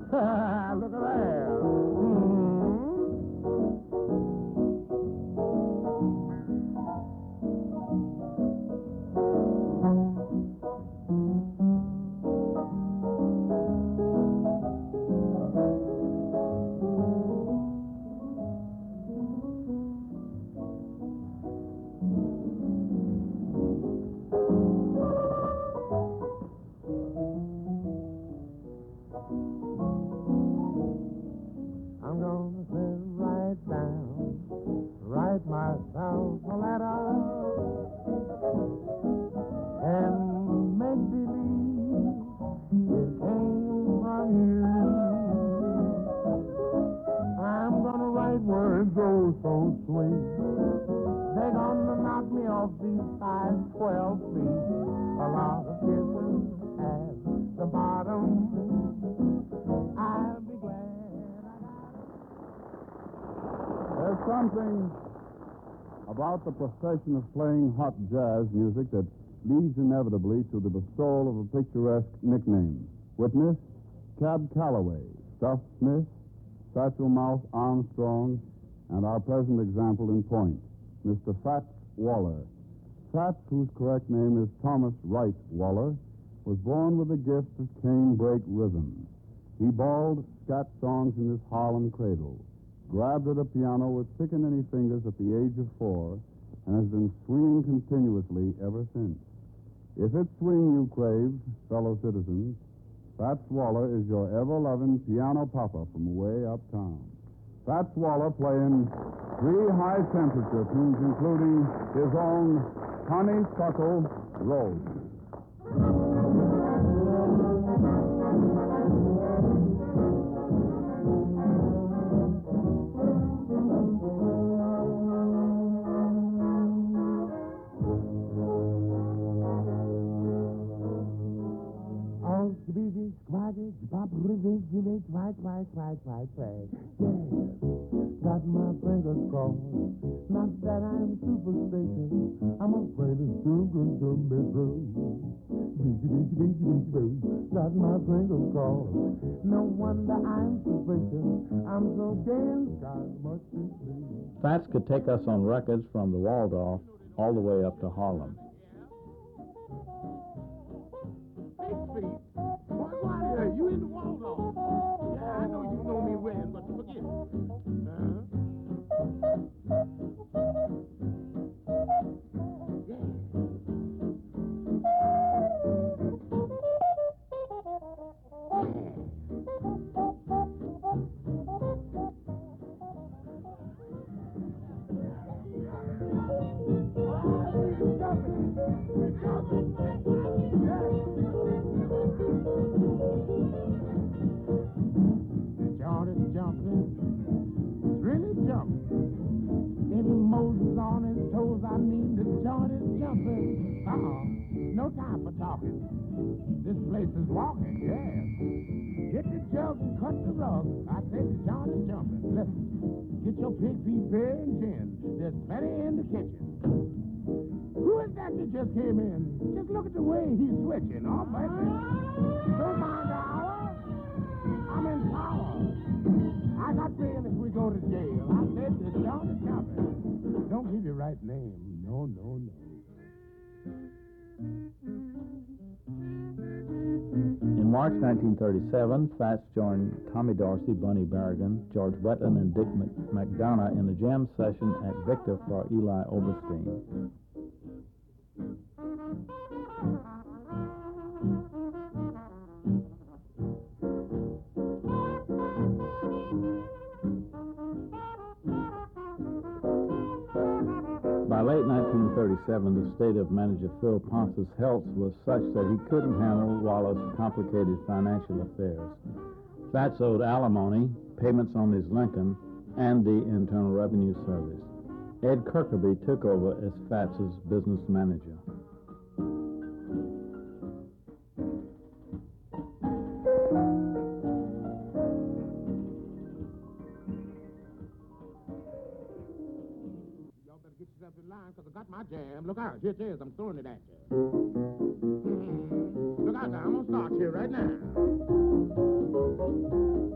Look at there. I'm gonna sit right down, write myself a letter, and make believe it came from you. I'm gonna write words oh so sweet. They're gonna knock me off these 5'12" feet. A lot of kisses at the bottom. I'll be glad I got it. There's something about the profession of playing hot jazz music that leads inevitably to the bestowal of a picturesque nickname. Witness, Cab Calloway, Stuff Smith, Satchel Mouth Armstrong, and our present example in point, Mr. Fats Waller. Fats, whose correct name is Thomas Wright Waller, was born with a gift of canebrake rhythm. He bawled scat songs in his Harlem cradle, grabbed at a piano with pickaninny fingers at the age of 4, and has been swinging continuously ever since. If it's swing you crave, fellow citizens, Fats Waller is your ever-loving piano papa from way uptown. Fats Waller playing 3 high-temperature tunes, including his own Honeysuckle Rose. Got my fingers crossed. Not that I'm superstitious. I'm afraid it's too good to be true. Got my fingers crossed. No wonder I'm suspicious. I'm so gay and got much to see. Fats could take us on records from the Waldorf all the way up to Harlem. Hey, Speed. Boy, go out here. You in the Waldorf. Yeah, I know you know me well, but forget it. Jordan's jumping, really jumping. Every Moses on his toes, I mean the Jordan's jumping. No time for talking. This place is walking, yeah. Get the jug and cut the rug. I said the Jordan's jumping. Listen, get your pig feet, beer, and gin. There's plenty in the kitchen. Who is that just came in? Just look at the way he's switching. Oh, baby. Don't mind the hour. I'm in power. I got feeling if we go to jail. I said this John is jumping. Don't give your right name. No. In March 1937, Fats joined Tommy Dorsey, Bunny Berrigan, George Wetland, and Dick McDonough in a jam session at Victor for Eli Oberstein. By late 1937, the state of manager Phil Ponce's health was such that he couldn't handle Waller's complicated financial affairs. Fats owed alimony, payments on his Lincoln, and the Internal Revenue Service. Ed Kirkaby took over as Fats's business manager. Get yourself in line, because I got my jam. Look out, here it is. I'm throwing it at you. Look out now, I'm going to start here right now.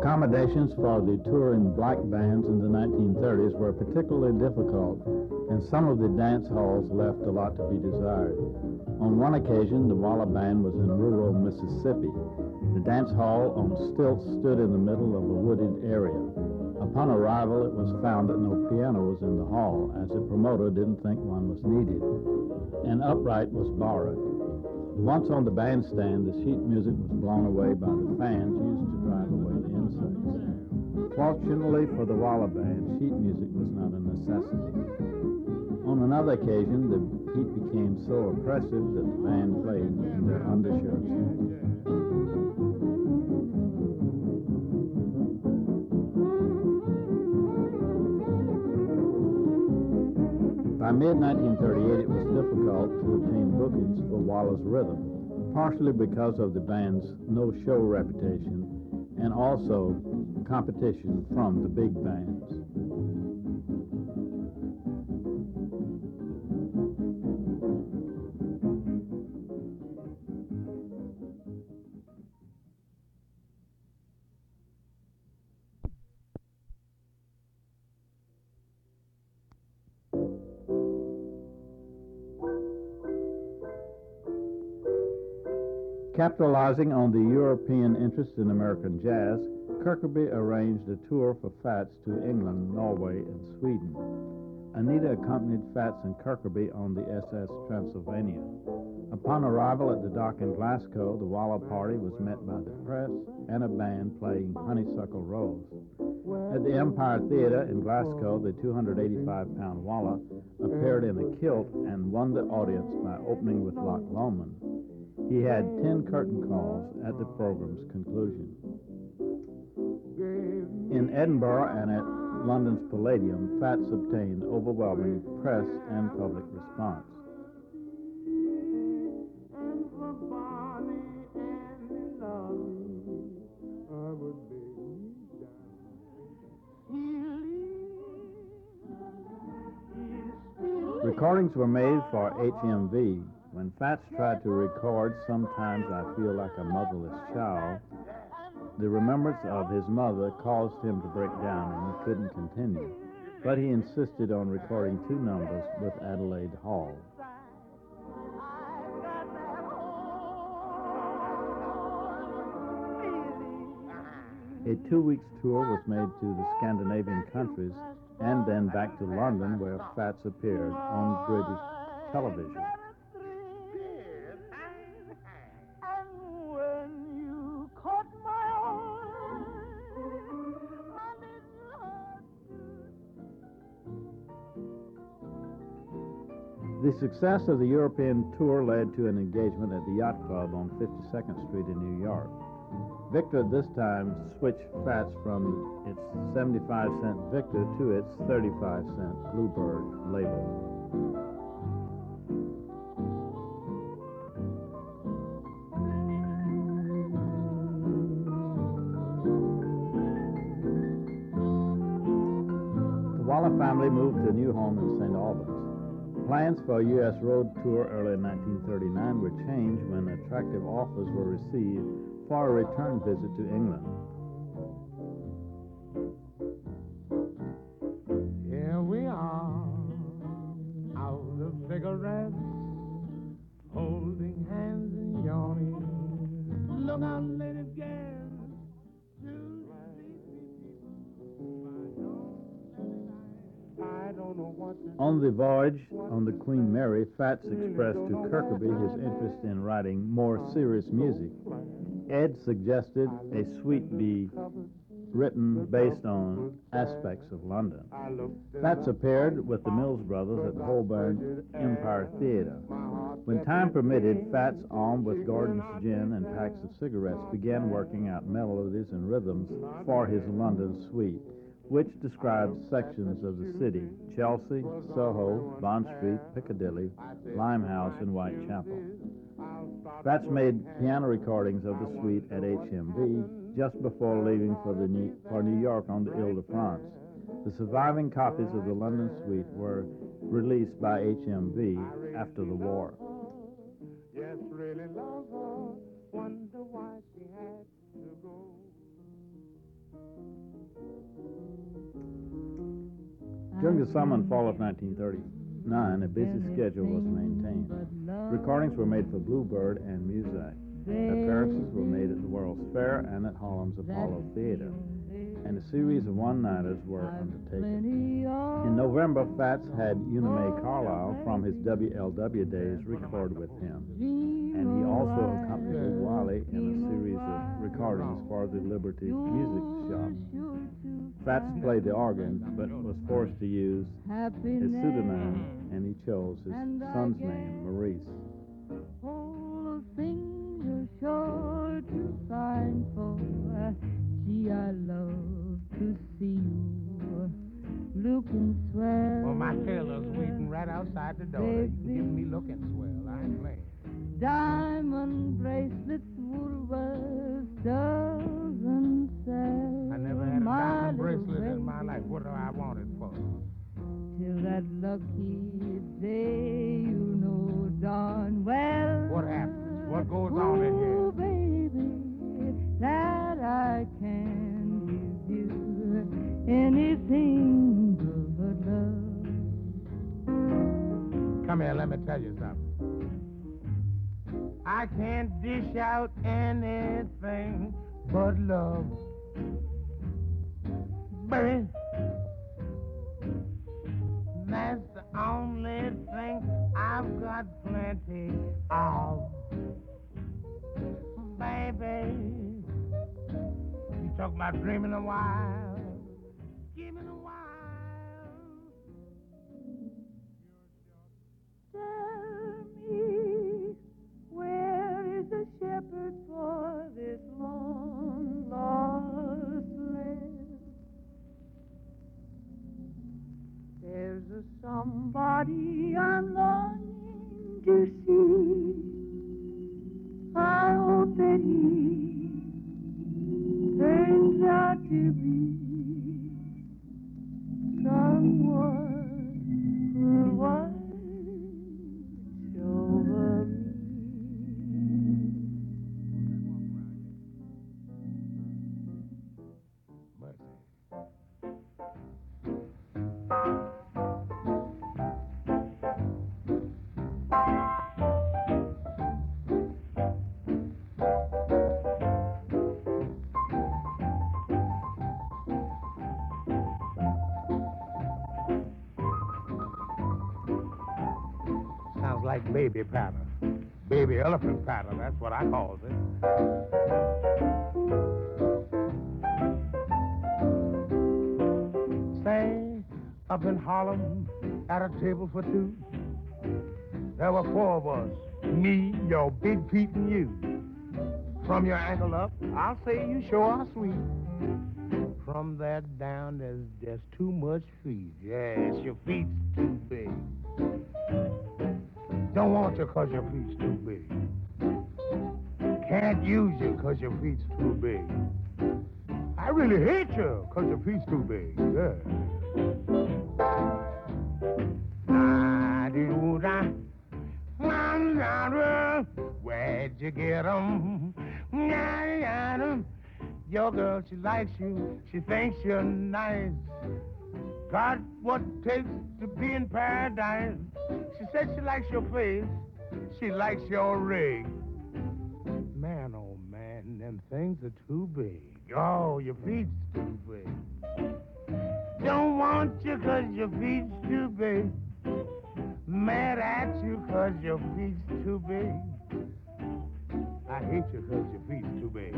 Accommodations for the touring black bands in the 1930s were particularly difficult, and some of the dance halls left a lot to be desired. On one occasion, the Walla Band was in rural Mississippi. The dance hall on stilts stood in the middle of a wooded area. Upon arrival, it was found that no piano was in the hall, as the promoter didn't think one was needed. An upright was borrowed. Once on the bandstand, the sheet music was blown away by the fans used to drive away the insects. Fortunately for the Walla Band, sheet music was not a necessity. On another occasion, the heat became so oppressive that the band played in their undershirts. By mid-1938, it was difficult to obtain bookings for Walla's Rhythm, partially because of the band's no-show reputation and also competition from the big bands. Capitalizing on the European interest in American jazz, Kirkeby arranged a tour for Fats to England, Norway, and Sweden. Anita accompanied Fats and Kirkeby on the SS Transylvania. Upon arrival at the dock in Glasgow, the Walla party was met by the press and a band playing Honeysuckle Rose. At the Empire Theater in Glasgow, the 285-pound Walla appeared in a kilt and won the audience by opening with Loch Lomond. He had 10 curtain calls at the program's conclusion. In Edinburgh and at London's Palladium, Fats obtained overwhelming press and public response. Recordings were made for HMV. When Fats tried to record Sometimes I Feel Like a Motherless Child, the remembrance of his mother caused him to break down and he couldn't continue. But he insisted on recording 2 numbers with Adelaide Hall. A 2-week tour was made to the Scandinavian countries and then back to London, where Fats appeared on British television. The success of the European tour led to an engagement at the Yacht Club on 52nd Street in New York. Victor at this time switched Fats from its 75-cent Victor to its 35-cent Bluebird label. The Walla family moved to a new home in St. Albans. Plans for a U.S. road tour early in 1939 were changed when attractive offers were received for a return visit to England. Here we are, out of cigarettes, holding hands and yawning. Look out, ladies, girls. On the voyage on the Queen Mary, Fats expressed to Kirkeby his interest in writing more serious music. Ed suggested a suite be written based on aspects of London. Fats appeared with the Mills Brothers at the Holborn Empire Theater. When time permitted, Fats, armed with Gordon's gin and packs of cigarettes, began working out melodies and rhythms for his London suite, which describes sections of the city: Chelsea, Soho, Bond Street, Piccadilly, Limehouse, and Whitechapel. Fats made piano recordings of the suite at HMV just before leaving for New York on the Ile-de-France. The surviving copies of the London suite were released by HMV after the war. Just really love her, wonder why she had to go. During the summer and fall of 1939, a busy schedule was maintained. Recordings were made for Bluebird and Muzak. Appearances were made at the World's Fair and at Harlem's Apollo Theater, and a series of one-nighters were undertaken. In November, Fats had Una Mae Carlisle from his WLW days record with him, and he also accompanied Wiley in a series of recordings for the Liberty Music Shop. Fats played the organ, but was forced to use his pseudonym, and he chose his son's name, Maurice. All things are sure to find for. Gee, I love to see you looking swell. Well, my tailor's waiting right outside the door. You can give me looking swell. I ain't playing. Diamond bracelets, Woolworths doesn't sell. I never had a diamond bracelet in my life. What do I want it for? Till that lucky day, you know darn well. What happens? What goes on in here? Oh, baby, that I can give you anything but love. Come here, let me tell you something. I can't dish out anything but love. Baby, that's the only thing I've got plenty of. Baby, you talk about dreaming a while. Give me a while. Tell me, where is the shepherd for this long lost land? There's a somebody I'm longing to see. I hope that he turns out to be someone who'll watch over me. Sounds like baby patter. Baby elephant patter, that's what I calls it. Say, up in Harlem, at a table for two, there were four of us, me, your Big Pete, and you. From your ankle up, I'll say you sure are sweet. From there down, there's just too much feet. Yes, your feet's too big. Don't want you 'cause your feet's too big. Can't use you 'cause your feet's too big. I really hate you 'cause your feet's too big. Yeah. Where'd you get 'em? Your girl, she likes you. She thinks you're nice. Got what it takes to be in paradise. She said she likes your face. She likes your ring. Man, oh man, them things are too big. Oh, your feet's too big. Don't want you 'cause your feet's too big. Mad at you 'cause your feet's too big. I hate you 'cause your feet's too big.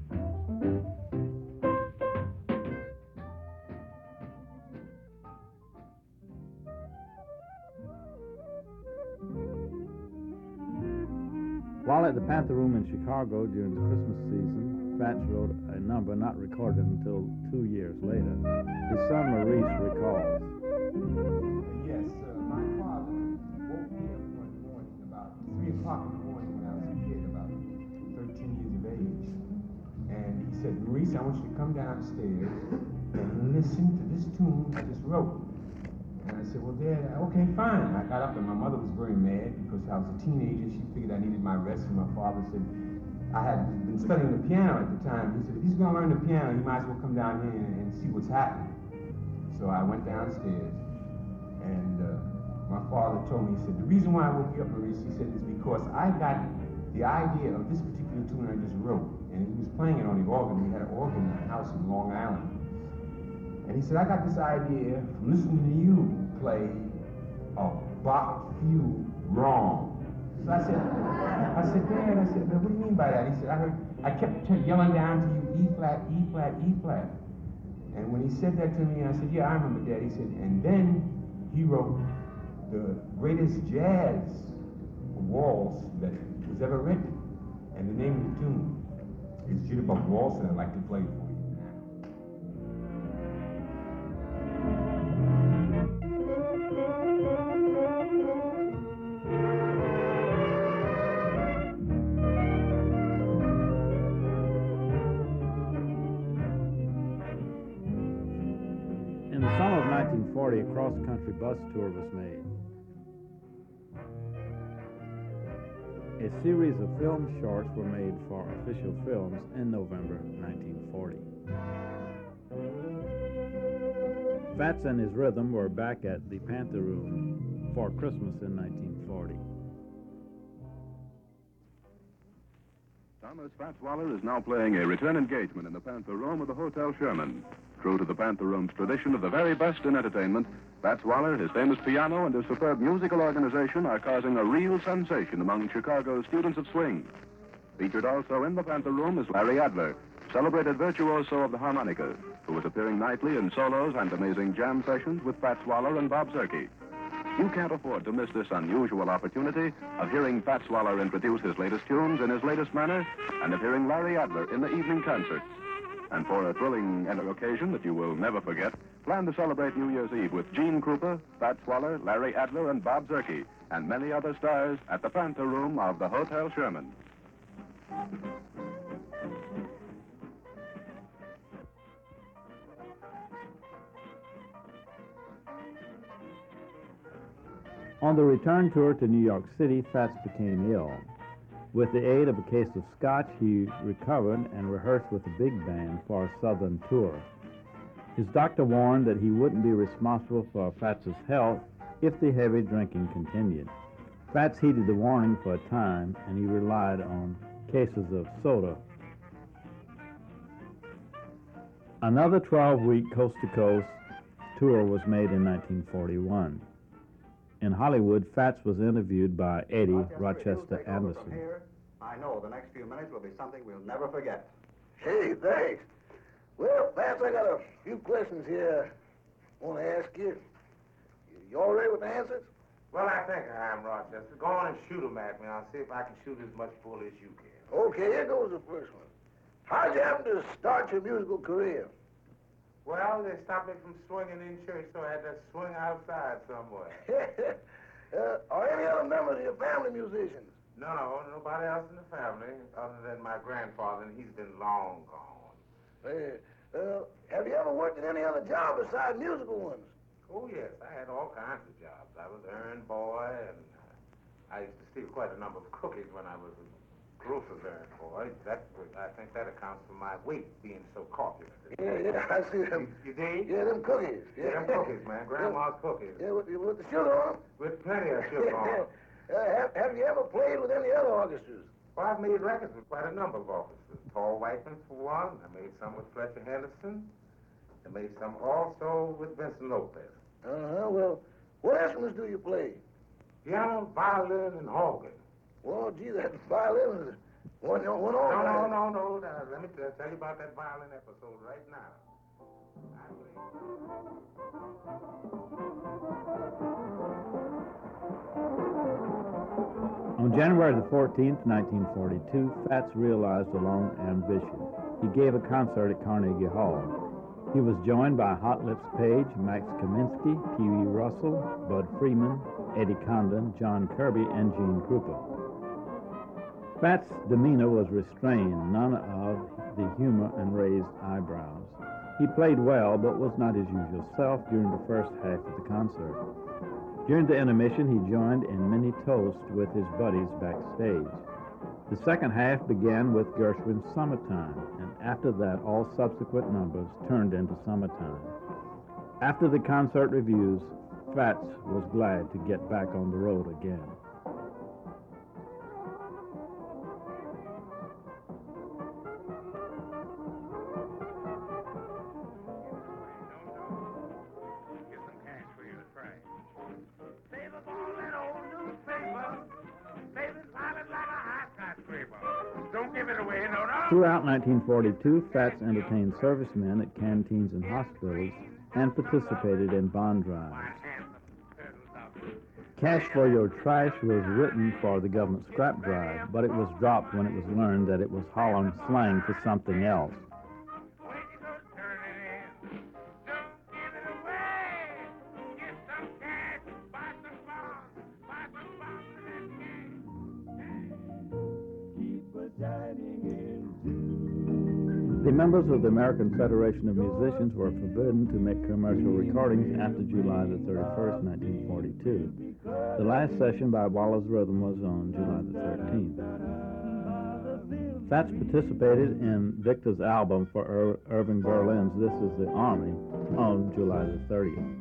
While at the Panther Room in Chicago during the Christmas season, Fats wrote a number not recorded until 2 years later. His son Maurice recalls. Yes, my father woke me up one morning about 3 o'clock in the morning when I was a kid, about 13 years of age. And he said, Maurice, I want you to come downstairs and listen to this tune I just wrote. And I said, well, Dad, okay, fine. I got up and my mother was very mad because I was a teenager. She figured I needed my rest. And my father said, I had been studying the piano at the time. He said, if he's going to learn the piano, you might as well come down here and see what's happening. So I went downstairs And my father told me, he said, the reason why I woke you up, Maurice, he said, is because I got the idea of this particular tune I just wrote. And he was playing it on the organ. We had an organ in the house in Long Island. And he said, I got this idea from listening to you play a Bach fugue wrong. So I said, Dad, I said, what do you mean by that? He said, I kept yelling down to you, E flat, E flat, E flat. And when he said that to me, I said, yeah, I remember, Dad. He said, and then he wrote the greatest jazz waltz that was ever written. And the name of the tune is Jitterbug Waltz, and I'd like to play it for you. In the summer of 1940, a cross-country bus tour was made. A series of film shorts were made for official films in November 1940. Fats and his rhythm were back at the Panther Room for Christmas in 1940. Thomas Fats Waller is now playing a return engagement in the Panther Room of the Hotel Sherman. True to the Panther Room's tradition of the very best in entertainment, Fats Waller, his famous piano, and his superb musical organization are causing a real sensation among Chicago's students of swing. Featured also in the Panther Room is Larry Adler, celebrated virtuoso of the harmonica, who is appearing nightly in solos and amazing jam sessions with Fats Waller and Bob Zerke. You can't afford to miss this unusual opportunity of hearing Fats Waller introduce his latest tunes in his latest manner, and of hearing Larry Adler in the evening concert. And for a thrilling occasion that you will never forget, plan to celebrate New Year's Eve with Gene Krupa, Fats Waller, Larry Adler, and Bob Zerke, and many other stars at the Panther Room of the Hotel Sherman. On the return tour to New York City, Fats became ill. With the aid of a case of scotch, he recovered and rehearsed with the big band for a southern tour. His doctor warned that he wouldn't be responsible for Fats's health if the heavy drinking continued. Fats heeded the warning for a time, and he relied on cases of soda. Another 12-week coast-to-coast tour was made in 1941. In Hollywood, Fats was interviewed by Eddie Rochester Anderson. I know the next few minutes will be something we'll never forget. Hey, thanks. Well, Fats, I got a few questions here I want to ask you. You all ready with the answers? Well, I think I am, Rochester. Go on and shoot them at me. I'll see if I can shoot as much bull as you can. Okay, here goes the first one. How'd you happen to start your musical career? Well, they stopped me from swinging in church, so I had to swing outside somewhere. Are any other members of your family musicians? No, nobody else in the family other than my grandfather, and he's been long gone. Have you ever worked at any other job besides musical ones? Oh, yes, I had all kinds of jobs. I was errand boy, and I used to steal quite a number of cookies when I was a grocer's errand boy. I think that accounts for my weight being so corpulent. Yeah, I see them. You dig? Yeah, them cookies. Yeah, them cookies, man. Grandma's cookies. Yeah, with the sugar on them? With plenty of sugar on them. Have you ever played with any other orchestras? Well, I've made records with quite a number of orchestras. Tall Whiteman, for one. I made some with Fletcher Henderson. I made some also with Vincent Lopez. Well, what instruments do you play? Piano, violin, and organ. Well, gee, that violin is one organ. No. Let me tell you about that violin episode right now. On January the 14th, 1942, Fats realized a long ambition. He gave a concert at Carnegie Hall. He was joined by Hot Lips Page, Max Kaminsky, Pee Wee Russell, Bud Freeman, Eddie Condon, John Kirby, and Gene Krupa. Fats' demeanor was restrained, none of the humor and raised eyebrows. He played well, but was not his usual self during the first half of the concert. During the intermission, he joined in many toasts with his buddies backstage. The second half began with Gershwin's Summertime, and after that, all subsequent numbers turned into Summertime. After the concert reviews, Fats was glad to get back on the road again. Get some cash for you to trade. Save up all that old newspaper. Save it solid like a high skyscraper. Don't give it away, no. Throughout 1942, Fats entertained servicemen at canteens and hospitals and participated in bond drives. Cash for Your Trash was written for the government scrap drive, but it was dropped when it was learned that it was Harlem slang for something else. When you go turn it in, don't give it away. Get some cash, buy some bonds The members of the American Federation of Musicians were forbidden to make commercial recordings after July the 31st, 1942. The last session by Wallace Rhythm was on July the 13th. Fats participated in Victor's album for Irving Berlin's This Is the Army on July the 30th.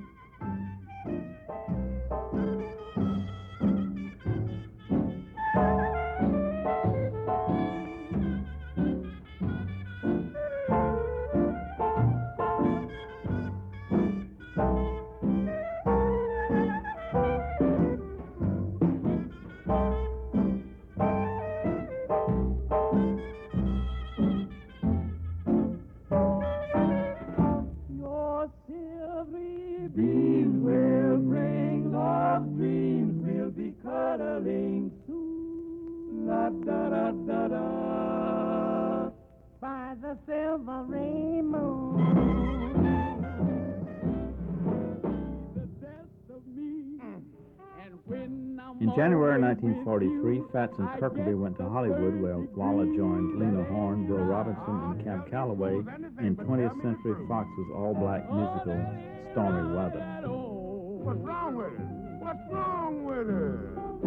By the silvery moon. In January 1943, Fats and Kirkby went to Hollywood, where Walla joined Lena Horne, Bill Robinson, and Cab Calloway in 20th Century Fox's all-black musical Stormy Weather. What's wrong with it? What's wrong with it?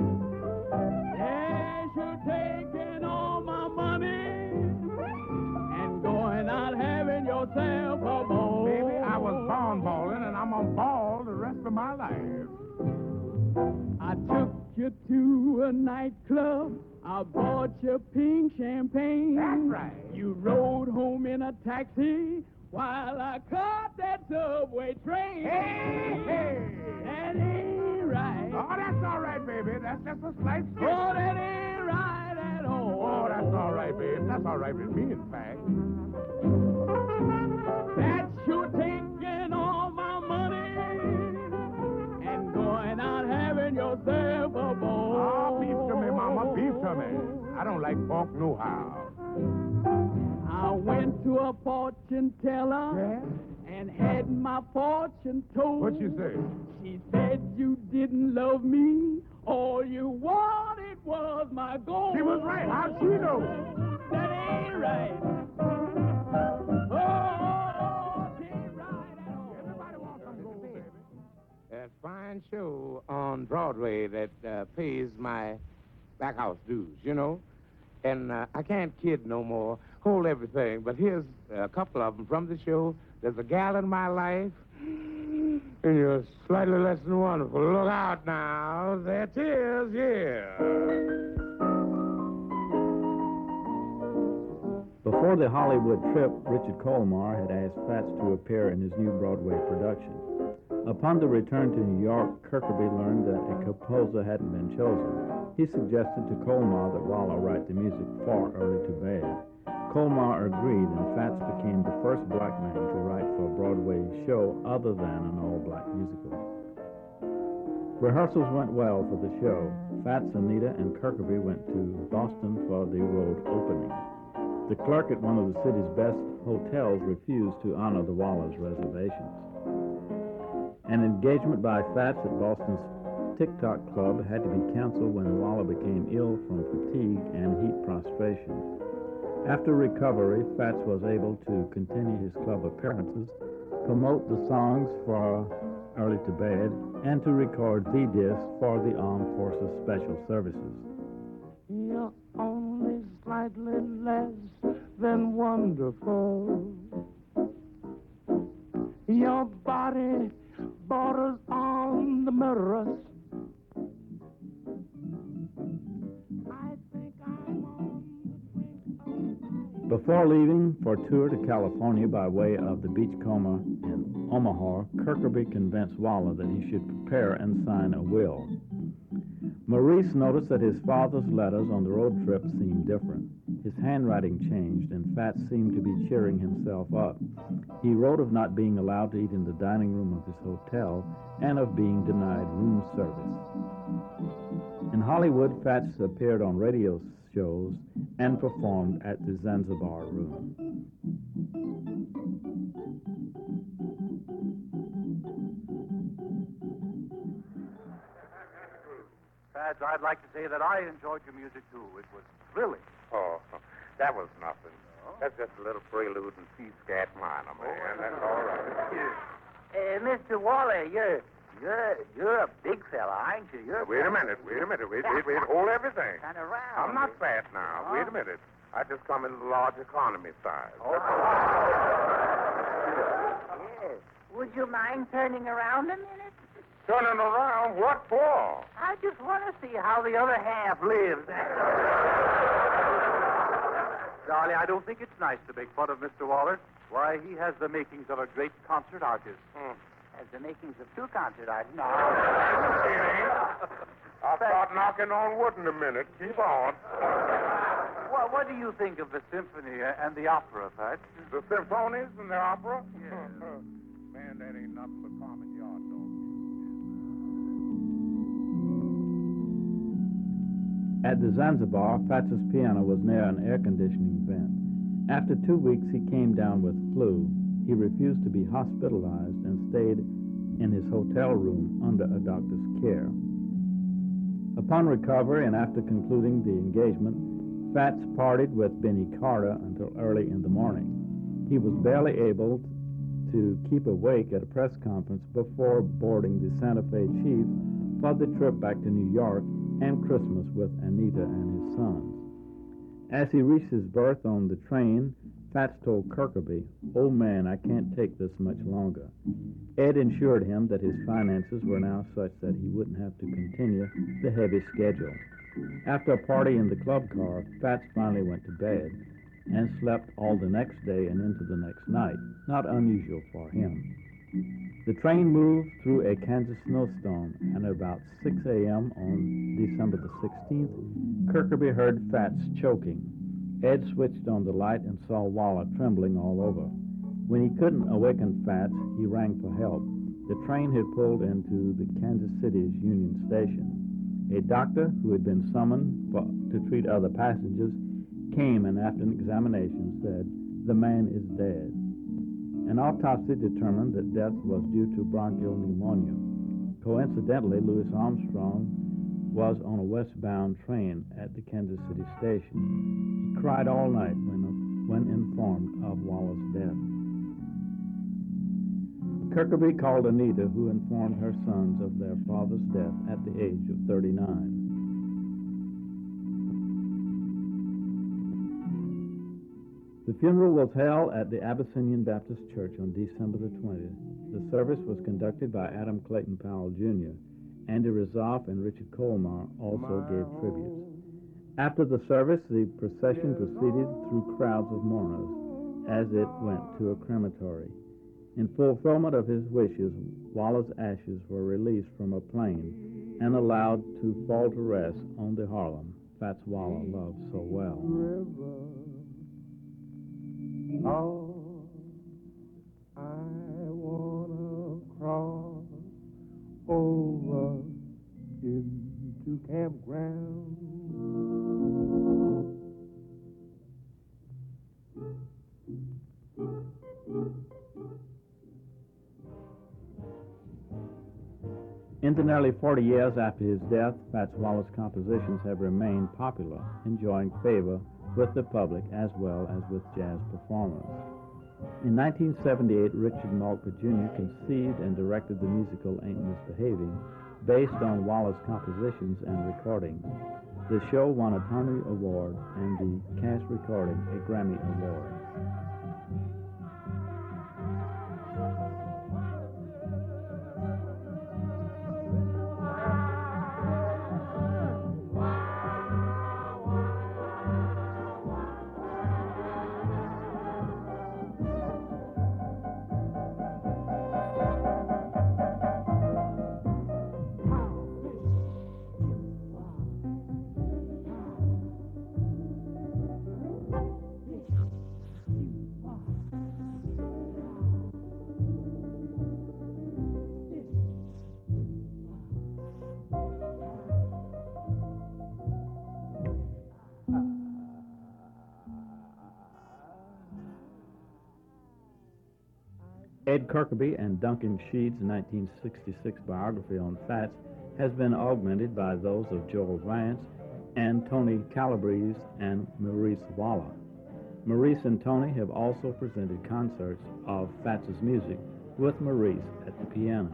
Yes, you're taking all my money and going out having yourself a ball. Baby, I was born balling, and I'm gonna ball the rest of my life. I took you to a nightclub. I bought you pink champagne. That's right. You rode home in a taxi while I caught that subway train. Hey, hey. That ain't right. Oh, that's all right, baby. That's just a slight skip. Oh, that ain't right at all. Oh, that's all right, baby. That's all right with me, in fact. That you're taking all my money and going out having yourself a ball. Oh, beef to me, mama, beef to me. I don't like pork nohow. I went to a fortune teller and had my fortune told. What'd she say? She said you didn't love me. All you wanted was my gold. She was right. How'd she know? That ain't right. Oh, it ain't right at all. Everybody wants some gold, baby. A fine show on Broadway that pays my back house dues, you know. And I can't kid no more, hold everything. But here's a couple of them from the show. There's a gal in my life, and you're slightly less than wonderful. Look out now. There it is, yeah. Before the Hollywood trip, Richard Colmar had asked Fats to appear in his new Broadway production. Upon the return to New York, Kirkby learned that a composer hadn't been chosen. He suggested to Colmar that Walla write the music for Early to Bed. Colmar agreed, and Fats became the first black man to write for a Broadway show other than an all-black musical. Rehearsals went well for the show. Fats, Anita, and Kirkby went to Boston for the road opening. The clerk at one of the city's best hotels refused to honor the Walla's reservations. An engagement by Fats at Boston's TikTok Club had to be canceled when Walla became ill from fatigue and heat prostration. After recovery, Fats was able to continue his club appearances, promote the songs for Early to Bed, and to record V-discs for the Armed Forces Special Services. You're only slightly less than wonderful. Your body borders on the murderers. I think I'm on the brink of Before leaving for a tour to California by way of the Beachcomber and Omaha, Kirkaby convinced Waller that he should prepare and sign a will. Maurice noticed that his father's letters on the road trip seemed different. His handwriting changed, and Fats seemed to be cheering himself up. He wrote of not being allowed to eat in the dining room of his hotel and of being denied room service. In Hollywood, Fats appeared on radio shows and performed at the Zanzibar Room. Fats, I'd like to say that I enjoyed your music, too. It was thrilling. Oh, that was nothing. That's just a little prelude and C-scat minor, man. That's all right. Mr. Waller, you're a big fella, aren't you? Wait a minute. Wait. Hold everything. Turn around. I'm not fat now. Wait a minute. I just come in the large economy size. Yes. Would you mind turning around a minute? Turning around? What for? I just want to see how the other half lives. Charlie, I don't think it's nice to make fun of Mr. Waller. Why, he has the makings of a great concert artist. Has the makings of two concert artists. No. I'll start knocking on wood in a minute. Keep on. Well, what do you think of the symphony and the opera, Pat? The symphonies and the opera? Yes. Man, that ain't nothing but common yard dog. At the Zanzibar, Fats's piano was near an air conditioning vent. After 2 weeks, he came down with flu. He refused to be hospitalized and stayed in his hotel room under a doctor's care. Upon recovery and after concluding the engagement, Fats partied with Benny Carter until early in the morning. He was barely able to keep awake at a press conference before boarding the Santa Fe Chief for the trip back to New York and Christmas with Anita and his sons. As he reached his berth on the train, Fats told Kirkaby, "Oh man, I can't take this much longer." Ed assured him that his finances were now such that he wouldn't have to continue the heavy schedule. After a party in the club car, Fats finally went to bed and slept all the next day and into the next night, not unusual for him. The train moved through a Kansas snowstorm, and at about 6 a.m. on December the 16th, Kirkaby heard Fats choking. Ed switched on the light and saw Waller trembling all over. When he couldn't awaken Fats, he rang for help. The train had pulled into the Kansas City's Union Station. A doctor who had been summoned to treat other passengers came and after an examination said, "The man is dead." An autopsy determined that death was due to bronchial pneumonia. Coincidentally, Louis Armstrong was on a westbound train at the Kansas City station. He cried all night when informed of Waller's death. Kirkaby called Anita, who informed her sons of their father's death at the age of 39. The funeral was held at the Abyssinian Baptist Church on December the 20th. The service was conducted by Adam Clayton Powell, Jr. Andy Razoff and Richard Colmar also gave tributes. After the service, the procession proceeded through crowds of mourners as it went to a crematory. In fulfillment of his wishes, Waller's ashes were released from a plane and allowed to fall to rest on the Harlem Fats Waller loved so well. Oh, I wanna cross over into campground. In the nearly 40 years after his death, Fats Waller's compositions have remained popular, enjoying favor with the public as well as with jazz performers. In 1978, Richard Maltby Jr. conceived and directed the musical Ain't Misbehaving, based on Waller's compositions and recordings. The show won a Tony Award and the cast recording a Grammy Award. Ed Kirkby and Duncan Sheed's 1966 biography on Fats has been augmented by those of Joel Vance and Tony Calabrese and Maurice Waller. Maurice and Tony have also presented concerts of Fats's music with Maurice at the piano.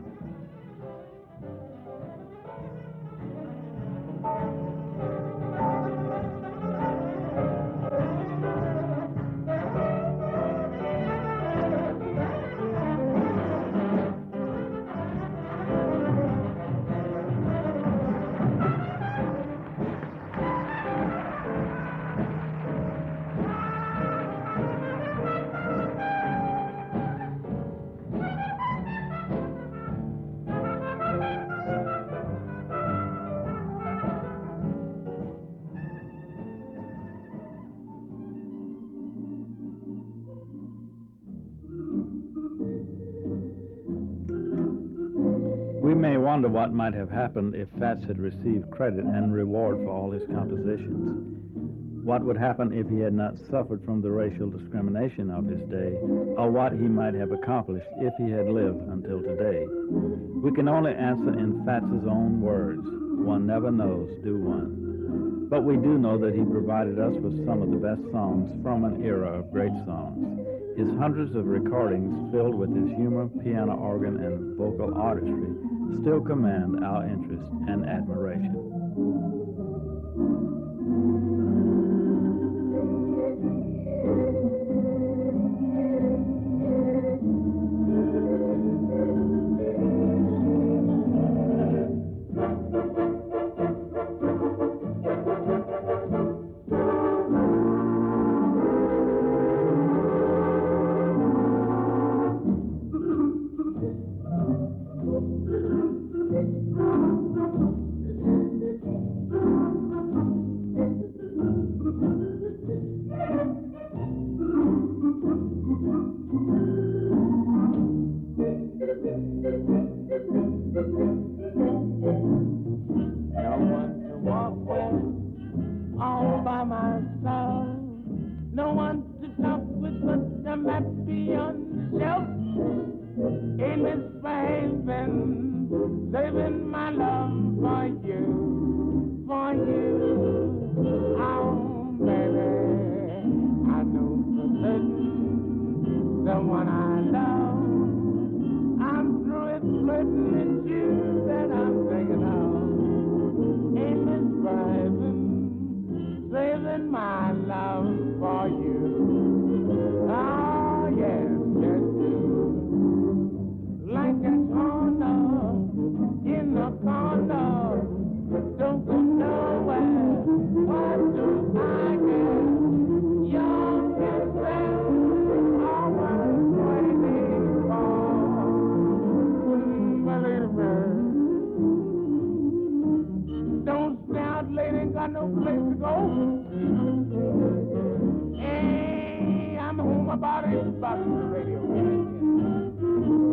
We may wonder what might have happened if Fats had received credit and reward for all his compositions. What would happen if he had not suffered from the racial discrimination of his day, or what he might have accomplished if he had lived until today? We can only answer in Fats's own words. One never knows, do one? But we do know that he provided us with some of the best songs from an era of great songs. His hundreds of recordings filled with his humor, piano organ, and vocal artistry still command our interest and admiration. No one to talk with but I'm happy on the shelf. In this haven, living my love for you, for you. Oh, baby, I know for certain the one I love. I'm through it flirting, it's you that I'm thinking of. In this haven, living my love for you. Oh, yes, yes, like a corner in the corner, don't go nowhere. What do I get? Your kisses, always waiting for. Don't stay out late, ain't got no place to go. Hey, I'm home about 8 o'clock on the radio.